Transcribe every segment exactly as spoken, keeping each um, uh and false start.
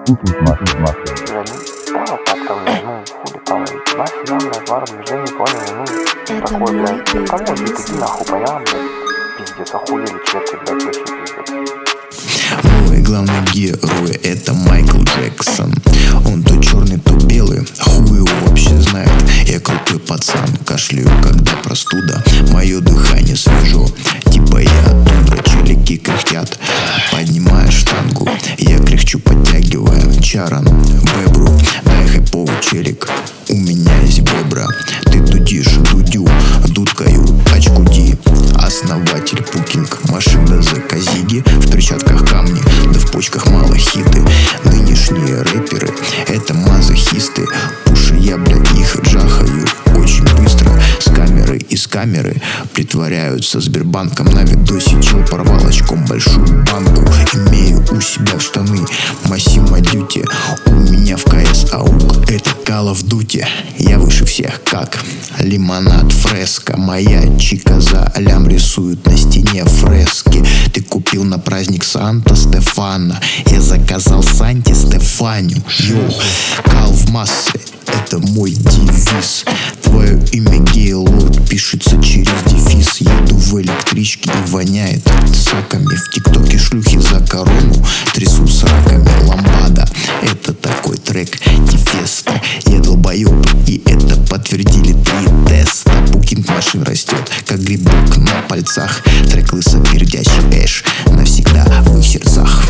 Путин машин машин. Понял, как там, ну, хули там, нахуй нам, блядь, вару движение, понял, ну, такой, блядь, кому иди нахуй, понял, блядь, пиздец, охуели черти, блядь, вообще пиздец. Мой главный герой — это Майкл Джексон. Он то черный, то белый, хуй его вообще знает. Я крутой пацан, кашляю, когда простуда. Мое дыхание свежо, типа я оттуда. Челики кряхтят, поднимая штангу. Я кряхчу, подтягивая чаран бебру. Дай хайповый челик, у меня есть бебра. Ты дудишь, дудю, дудкаю, очкуди. Основатель Пукинг, машина за казиги. В перчатках камни, да в почках мало хиты. Нынешние рэперы — это мазохисты. Пуши я, блядь, их джахаю очень быстро. С камеры из камеры притворяются Сбербанком. На видосе чел порвал очком большую банку. Имею у себя в штаны Массимо Дьюти. У меня в КС АУК, это Call of Duty. Я выше всех, как лимонад фреска. Моя чика за лям рисует на стене фрески. Ты купил на праздник Санта Стефана. Я заказал Санте Стефанию. Йоу, кал в массы, это мой девиз. Твое имя Гейлорд пишется через дефис. Еду в электричке и воняет саками. В тиктоке шлюхи за корону трясут сраками. Ламбада — это такой трек Тифеста. Я долбоеб, и это подтвердили три теста. Пукинг машин растет, как грибок на пальцах. Трек лысо пердящий эш навсегда в их сердцах.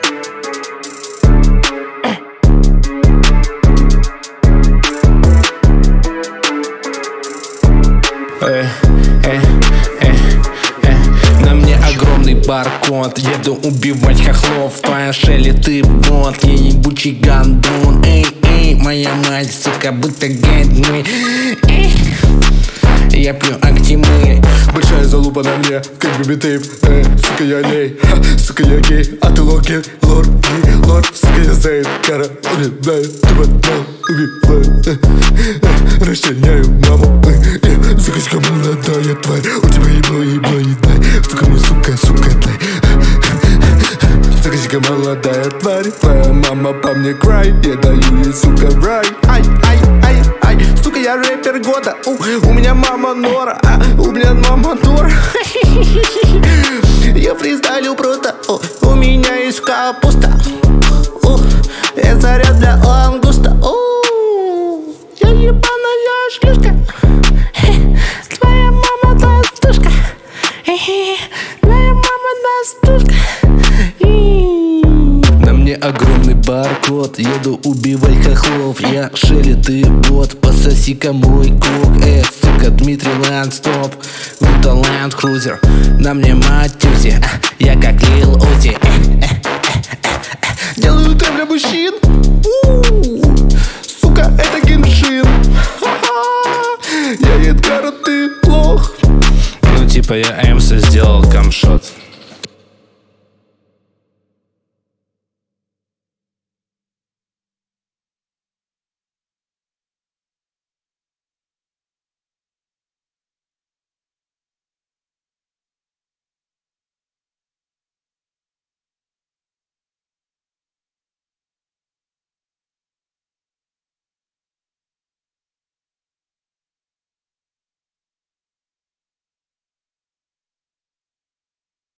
Э, э, э, э. На мне огромный баркод. Еду убивать хохлов. Твоя Шелли, ты бот. Я ебучий гандон. Эй, эй, моя мать, сука, будто гайдмы. Я пью актимы. Большая залупа на мне, как бэби-тейп. э, Сука, я ней, ха, сука, я гей. А ты локи, лорд, гей, лорд. Сука, я зейд, кара, убивает. Ты поднял, убивает. э, э, Расчленяю маму. э, э, Сука, сука, молодая тварь. У тебя ебло, ебло, едай. Сука, мы, сука, сука, дай. Сука, сука, молодая тварь. Твоя мама по мне край. Я даю ей, сука, рай. Ай, ай, ай, ай. Сука, я рэпер года. У, у меня мама Нора, а у меня мама Нора. Я фристайлю просто. О, у меня есть капуста. О, это заряд для лангуста. О, я ебаная шлюшка. Твоя мама толстушка. Твоя мама толстушка. На мне огромный баркод. Еду убивать хохлов. Я Шелли, ты бот. Пососи-ка мой кок. Э, сука, Дмитрий Лэндстоп. Гута Лэнд Крузер. На мне матюси. Я как Лил Узи. Делаю трэп для мужчин. У-у-у. Сука, это Геншин. Я Эдгар, а ты лох. Ну типа я Эмса сделал камшот.